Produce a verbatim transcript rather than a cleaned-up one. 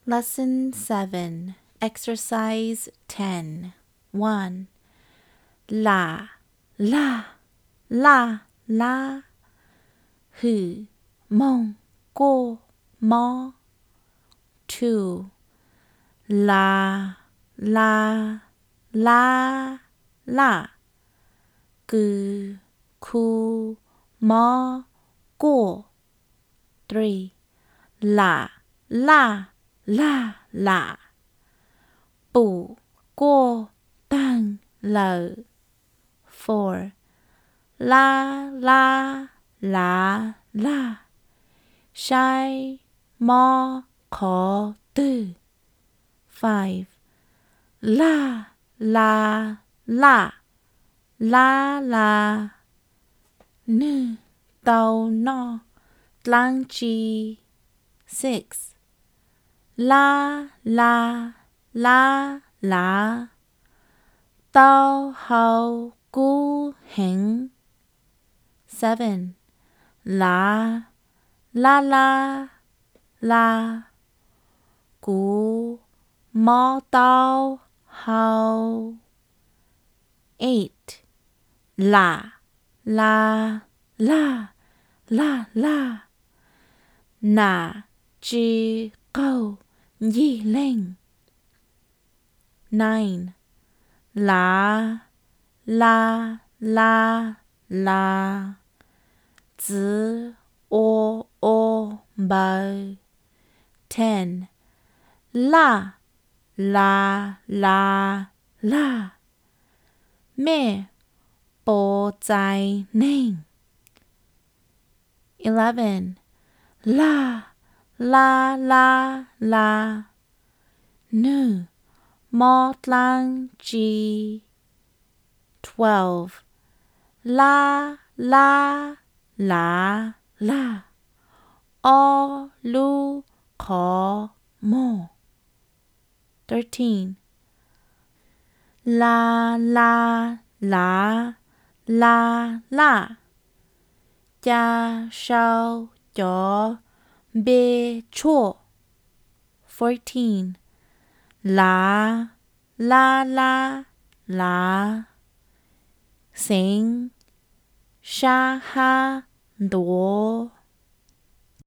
Lesson seven, Exercise ten. one. La, la, la, la. Hu, mong, go, mo. two. La, la, la, la. Gu, ku, mo, go. three. La, la, la, la. Bu, go, tang, lo. four. La, la, la, la. Shai, mo, ko, tu. five. La, la, la. La, la. Nu, tao, no. Tlang, chi. six. La, la, la, la. Tao, hao, gu, heng. seven. La, la, la, la. Gu, mo, tao, hao. eight. La, la, la, la, la. Na, chi, go, yi, ling. nine. La, la, la, la. Zi, o, o, bo. ten. La, la, la, la. Me, bo, zai, ning. eleven. La, la, la, la. Nu, mo, tlang, ji. twelve. La, la, la, la. O, lu, ko, mo. thirteen. La, la, la, la, la. Jia, shao, jiao, bei, chuo. fourteen. La, la, la, la. Sing, sha, ha, duo.